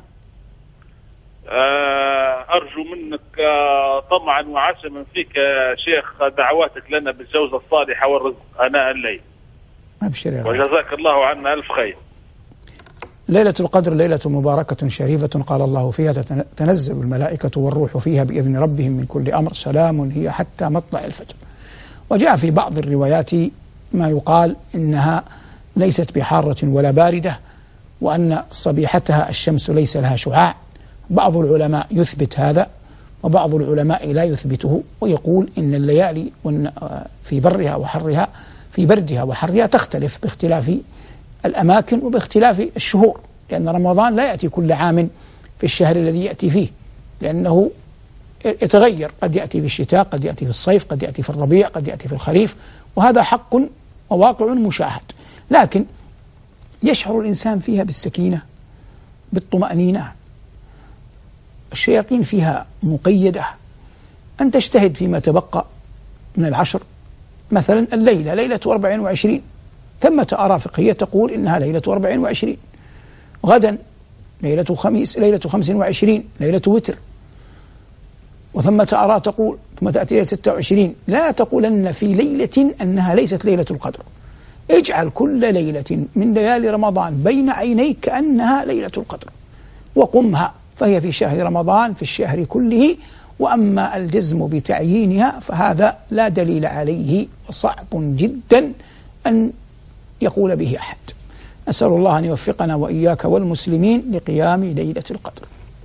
أرجو منك طمعا وعشما فيك يا شيخ دعواتك لنا بالجوزة الصالحة والرزق آناء الليل. أبشر يا رب. وجزاك الله عنا ألف خير. ليلة القدر ليلة مباركة شريفة قال الله فيها تنزل الملائكة والروح فيها بإذن ربهم من كل أمر سلام هي حتى مطلع الفجر. وجاء في بعض الروايات ما يقال إنها ليست بحارة ولا باردة، وأن صبيحتها الشمس ليس لها شعاع. بعض العلماء يثبت هذا وبعض العلماء لا يثبته، ويقول إن الليالي في برها وحرها في بردها وحرها تختلف باختلاف الأماكن وباختلاف الشهور، لأن رمضان لا يأتي كل عام في الشهر الذي يأتي فيه، لأنه يتغير، قد يأتي في الشتاء، قد يأتي في الصيف، قد يأتي في الربيع، قد يأتي في الخريف، وهذا حق وواقع مشاهد. لكن يشعر الإنسان فيها بالسكينة بالطمأنينة. الشياطين فيها مقيدة، أن تجتهد فيما تبقى من العشر. مثلا الليلة ليلة أربع وعشرين، ثمة آراء فقهية تقول إنها ليلة أربع وعشرين. غدا ليلة خميس ليلة خمس وعشرين، ليلة وتر. وثمة آراء تقول ثم تأتي ليلة ستة وعشرين. لا تقولن في ليلة أنها ليست ليلة القدر. اجعل كل ليلة من ليالي رمضان بين عينيك كأنها ليلة القدر وقمها، فهي في شهر رمضان في الشهر كله. وأما الجزم بتعيينها فهذا لا دليل عليه، وصعب جدا أن يقول به أحد. أسأل الله أن يوفقنا وإياك والمسلمين لقيام ليلة القدر.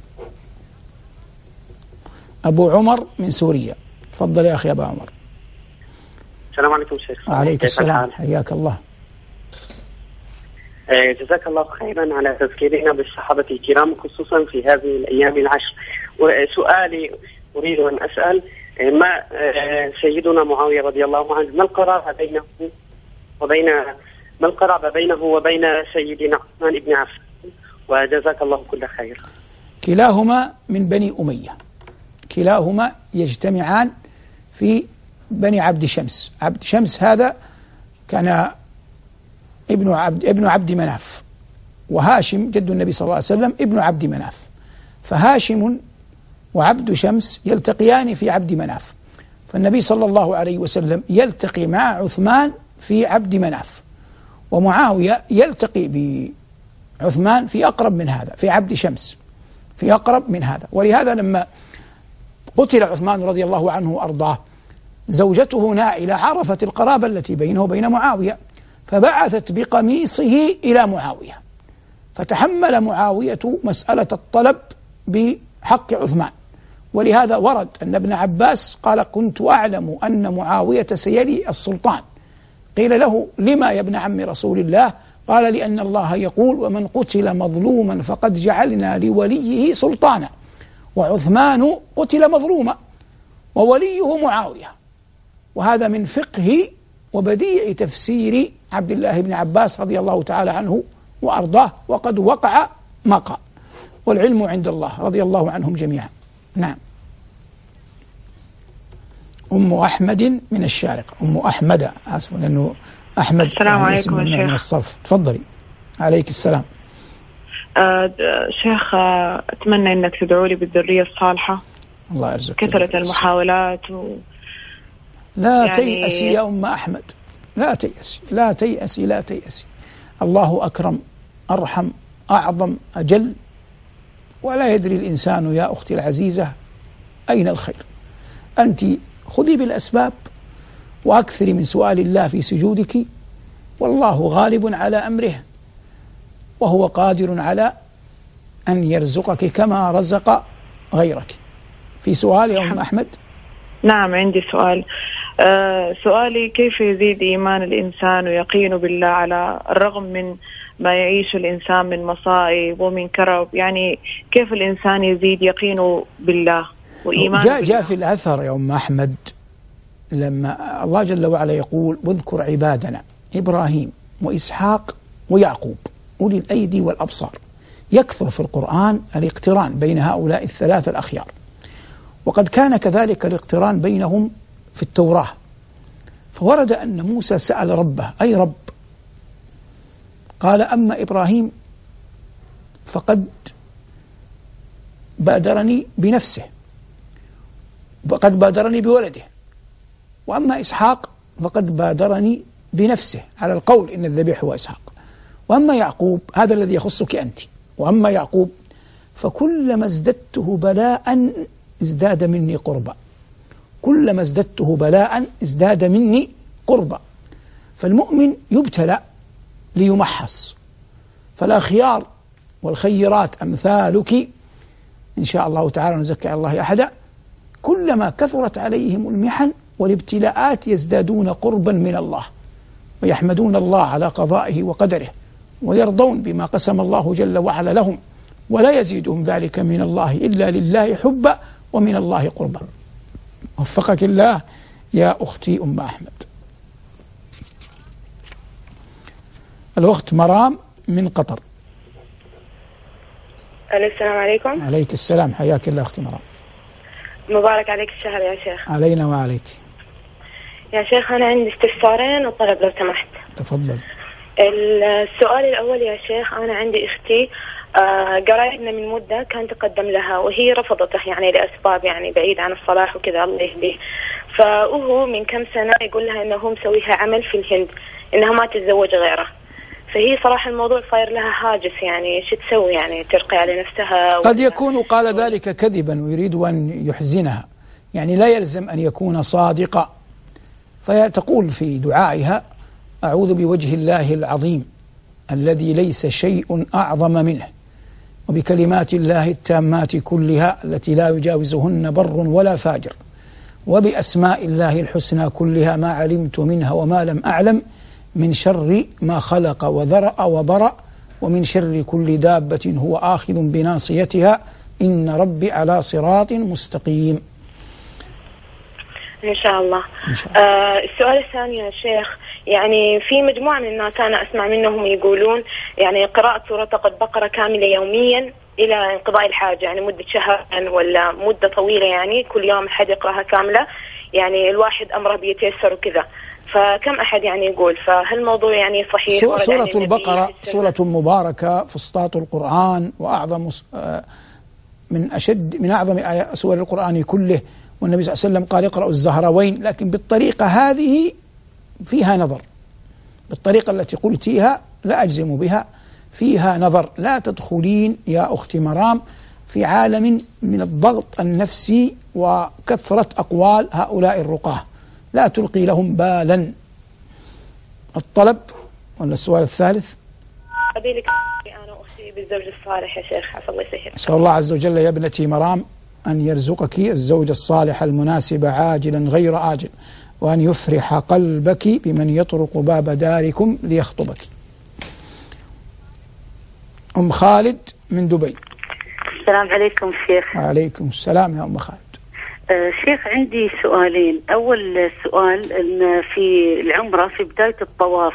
أبو عمر من سوريا، تفضل يا أخي أبو عمر. السلام عليكم شيخ. وعليك السلام، حياك الله. جزاك الله خيرا على تذكيرنا بالصحابة الكرام خصوصا في هذه الأيام العشر. وسؤالي أريد أن أسأل: ما سيدنا معاوية رضي الله عنه ما القرابة بينه وبين ما القرابة بينه وبين سيدنا عثمان بن عفان؟ وجزاك الله كل خير. كلاهما من بني أمية، كلاهما يجتمعان في بني عبد شمس. عبد شمس هذا كان ابن عبد ابن عبد مناف، وهاشم جد النبي صلى الله عليه وسلم ابن عبد مناف. فهاشم وعبد شمس يلتقيان في عبد مناف، فالنبي صلى الله عليه وسلم يلتقي مع عثمان في عبد مناف، ومعاوية يلتقي بعثمان في أقرب من هذا، في عبد شمس، في أقرب من هذا. ولهذا لما قتل عثمان رضي الله عنه وأرضاه، زوجته نائلة عرفت القرابة التي بينه وبين معاوية، فبعثت بقميصه إلى معاوية، فتحمل معاوية مسألة الطلب بحق عثمان. ولهذا ورد أن ابن عباس قال: كنت أعلم أن معاوية سيلي السلطان. قيل له: لما يا ابن عم رسول الله؟ قال: لأن الله يقول: ومن قتل مظلوما فقد جعلنا لوليه سلطانا. وعثمان قتل مظلوما ووليه معاوية. وهذا من فقه وبديع تفسير عبد الله بن عباس رضي الله تعالى عنه وأرضاه، وقد وقع ما قال، والعلم عند الله رضي الله عنهم جميعا. نعم. أم أحمد من الشارقة، أم أحمد، آسف لأنه أحمد السلام عليكم يا شيخ. من الصرف. تفضلي. عليك السلام. آه شيخ، آه أتمنى أنك تدعو لي بالذرية الصالحة. الله يرزقك. كثرة المحاولات و... لا يعني... تيأسي يا أم أحمد، لا تيأسي، لا تيأسي، لا تيأسي. الله أكرم، أرحم، أعظم، أجل، ولا يدري الإنسان يا أختي العزيزة أين الخير. أنت خذي بالأسباب وأكثري من سؤال الله في سجودك، والله غالب على أمره، وهو قادر على أن يرزقك كما رزق غيرك. في سؤال يا أم أحمد؟ نعم عندي سؤال. آه سؤالي: كيف يزيد إيمان الإنسان ويقينه بالله على الرغم من ما يعيش الإنسان من مصائب ومن كرب؟ يعني كيف الإنسان يزيد يقينه بالله وإيمانه جاء, بالله؟ جاء في الأثر يا أم أحمد لما الله جل وعلا يقول: واذكر عبادنا إبراهيم وإسحاق ويعقوب أولي الأيدي والأبصار. يكثر في القرآن الاقتران بين هؤلاء الثلاثة الأخيار، وقد كان كذلك الاقتران بينهم في التوراة. فورد أن موسى سأل ربه: أي رب؟ قال: أما إبراهيم فقد بادرني بنفسه، وقد بادرني بولده، وأما إسحاق فقد بادرني بنفسه على القول إن الذبيح هو إسحاق، وأما يعقوب هذا الذي يخصك أنت، وأما يعقوب فكلما ازددته بلاء ازداد مني قربا، كلما ازددته بلاء ازداد مني قربا. فالمؤمن يبتلى ليمحص، فالأخيار والخيرات أمثالك إن شاء الله تعالى، نزكي على الله أحدا، كلما كثرت عليهم المحن والابتلاءات يزدادون قربا من الله، ويحمدون الله على قضائه وقدره، ويرضون بما قسم الله جل وعلا لهم، ولا يزيدهم ذلك من الله إلا لله حبا ومن الله قربا. وفقك الله يا أختي أم أحمد. الأخت مرام من قطر. السلام عليكم. عليك السلام، حياك الله أختي مرام. مبارك عليك الشهر يا شيخ. علينا وعليك يا شيخ. أنا عندي استفسارين وطلب لو سمحت. تفضل. السؤال الأول يا شيخ: أنا عندي أختي آه قرايبنا من مدة كان تقدم لها وهي رفضته، يعني لأسباب يعني بعيد عن الصلاح وكذا الله يهديه. فهو من كم سنة يقول لها إنه هو مسويها عمل في الهند إنها ما تتزوج غيره، فهي صراحة الموضوع صاير لها هاجس، يعني شو تسوي؟ يعني ترقي على نفسها؟ قد يكون قال ذلك كذبا ويريد أن يحزنها، يعني لا يلزم أن يكون صادقا. فتقول في دعائها: أعوذ بوجه الله العظيم الذي ليس شيء أعظم منه، وبكلمات الله التامات كلها التي لا يجاوزهن بر ولا فاجر، وبأسماء الله الحسنى كلها ما علمت منها وما لم أعلم، من شر ما خلق وذرأ وبرأ، ومن شر كل دابة هو آخذ بناصيتها، إن ربي على صراط مستقيم. إن شاء الله. إن شاء الله. آه السؤال الثاني يا شيخ: يعني في مجموعة من الناس أنا أسمع منهم يقولون يعني قراءة سورة البقرة كاملة يوميا إلى انقضاء الحاجة، يعني مدة شهر ولا مدة طويلة، يعني كل يوم أحد يقرأها كاملة، يعني الواحد أمره بيتيسر وكذا. فكم أحد يعني يقول، فهل الموضوع يعني صحيح؟ سورة, سورة البقرة سورة مباركة، فسطاط القرآن، وأعظم من أشد من أعظم سور القرآن كله، والنبي صلى الله عليه وسلم قال اقرأوا الزهروين، لكن بالطريقة هذه فيها نظر، بالطريقة التي قلتيها لا أجزم بها، فيها نظر. لا تدخلين يا أختي مرام في عالم من الضغط النفسي وكثرة أقوال هؤلاء الرقاه، لا تلقي لهم بالا. الطلب ولا السؤال الثالث؟ أبي لك أنا أختي بالزوج الصالح يا شيخ، عسى الله يسهل. أسأل الله عز وجل يا ابنتي مرام أن يرزقك الزوج الصالح المناسب عاجلا غير آجل، وأن يفرح قلبك بمن يطرق باب داركم ليخطبك. أم خالد من دبي. السلام عليكم شيخ. وعليكم السلام يا أم خالد. آه شيخ عندي سؤالين. أول سؤال إن في العمرة في بداية الطواف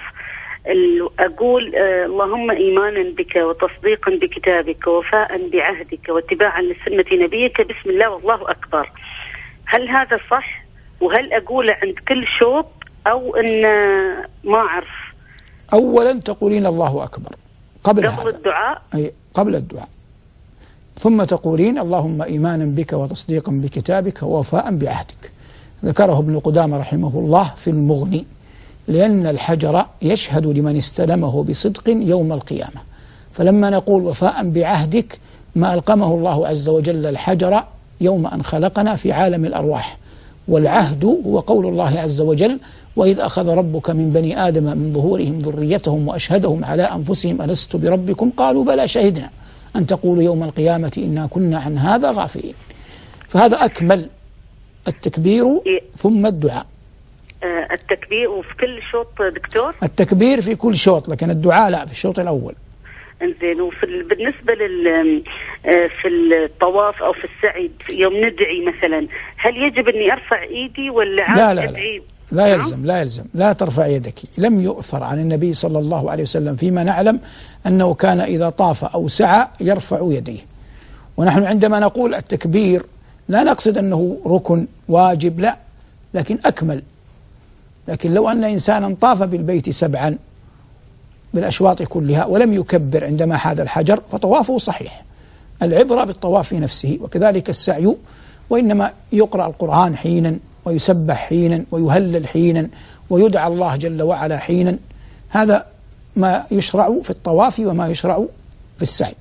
أقول آه اللهم إيمانا بك وتصديقا بكتابك ووفاء بعهدك واتباعا لسنة نبيك بسم الله والله أكبر. هل هذا صح؟ وهل أقوله عند كل شوط أو إن ما أعرف؟ أولا تقولين الله أكبر قبل قبل الدعاء، أي قبل الدعاء، ثم تقولين اللهم إيمانا بك وتصديقا بكتابك ووفاء بعهدك. ذكره ابن قدامة رحمه الله في المغني، لأن الحجر يشهد لمن استلمه بصدق يوم القيامة، فلما نقول وفاء بعهدك ما ألقمه الله عز وجل الحجر يوم أن خلقنا في عالم الأرواح، والعهد هو قول الله عز وجل وإذ أخذ ربك من بني آدم من ظهورهم ذريتهم وأشهدهم على أنفسهم ألست بربكم قالوا بلى شهدنا أن تقولوا يوم القيامة إنا كنا عن هذا غافلين. فهذا أكمل التكبير ثم الدعاء. التكبير وفي كل شوط دكتور؟ التكبير في كل شوط، لكن الدعاء لا، في الشوط الأول. انزين. وفي بالنسبة لل في الطواف أو في السعي يوم ندعي مثلا، هل يجب أني أرفع إيدي ولا لا لا لا لا يلزم لا يلزم لا ترفع يدك. لم يؤثر عن النبي صلى الله عليه وسلم فيما نعلم أنه كان إذا طاف أو سعى يرفع يديه. ونحن عندما نقول التكبير لا نقصد أنه ركن واجب، لا، لكن أكمل. لكن لو أن إنسانا طاف بالبيت سبعا بالأشواط كلها ولم يكبر عندما حاذ الحجر فطوافه صحيح. العبرة بالطواف في نفسه، وكذلك السعي، وإنما يقرأ القرآن حينا ويسبح حينا ويهلل حينا ويدعى الله جل وعلا حينا. هذا ما يشرع في الطواف وما يشرع في السعي.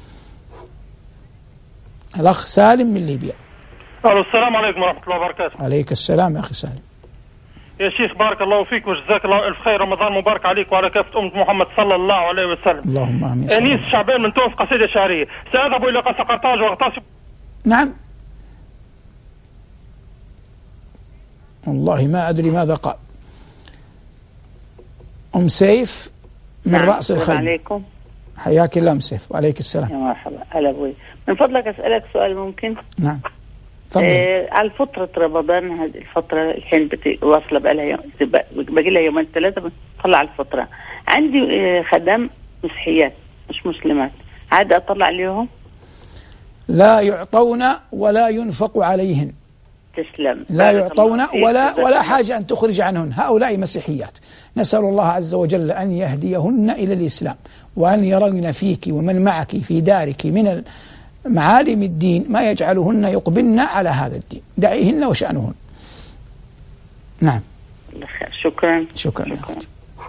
الأخ سالم من ليبيا. السلام عليكم ورحمة الله وبركاته. عليك السلام يا أخي سالم. يا شيخ بارك الله فيك وجزاك الله ألف خير، رمضان مبارك عليك وعلى كافة أمة محمد صلى الله عليه وسلم. اللهم آمين. أنيس شعبان من تونس، قصيدة شعرية. سأذهب إلى قصر قرطاج وأغتصب. نعم. والله ما أدري ماذا قال. أم سيف من نعم. رأس الخيل. السلام عليكم. حياك الله أم سيف. وعليك السلام. يا مرحبا. هلا أبوي، من فضلك أسألك سؤال ممكن؟ نعم. آه على فترة رمضان، هذه الفترة الحين بتي واصلة بقى لها يوم، باقي لها يومين ثلاثة بطلع على الفترة. عندي آه خدم مسيحيات مش مسلمات، عاد أطلع عليهم؟ لا يعطون ولا ينفق عليهن. تسلم. لا يعطون ولا ولا حاجة أن تخرج عنهن. هؤلاء مسيحيات، نسأل الله عز وجل أن يهديهن إلى الإسلام، وأن يرون فيك ومن معك في دارك من معالم الدين ما يجعلهن يقبلن على هذا الدين. دعيهن وشأنهن. نعم. شكرا. شكرا يا أختي.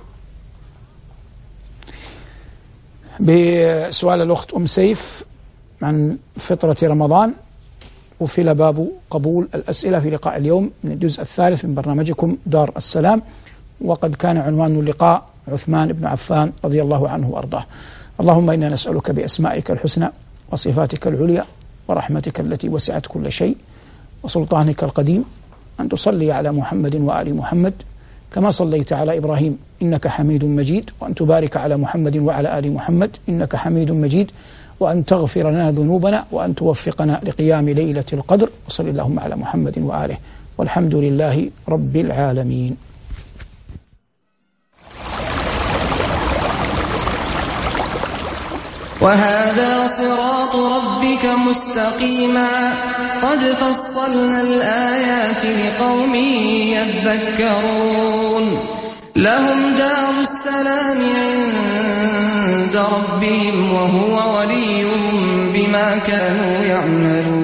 بسؤال الأخت أم سيف عن فترة رمضان، وفي باب قبول الأسئلة في لقاء اليوم من الجزء الثالث من برنامجكم دار السلام، وقد كان عنوان اللقاء عثمان بن عفان رضي الله عنه وأرضاه. اللهم إنا نسألك بأسمائك الحسنى وصفاتك العليا ورحمتك التي وسعت كل شيء وسلطانك القديم أن تصلي على محمد وآل محمد كما صليت على إبراهيم إنك حميد مجيد، وأن تبارك على محمد وعلى آل محمد إنك حميد مجيد، وأن تغفر لنا ذنوبنا، وأن توفقنا لقيام ليلة القدر. وصل اللهم على محمد وآله، والحمد لله رب العالمين. وهذا صراط ربك مستقيما قد فصلنا الآيات لقوم يذكرون. لهم دار السلام عند عند ربهم وهو وليهم بما كانوا يعملون.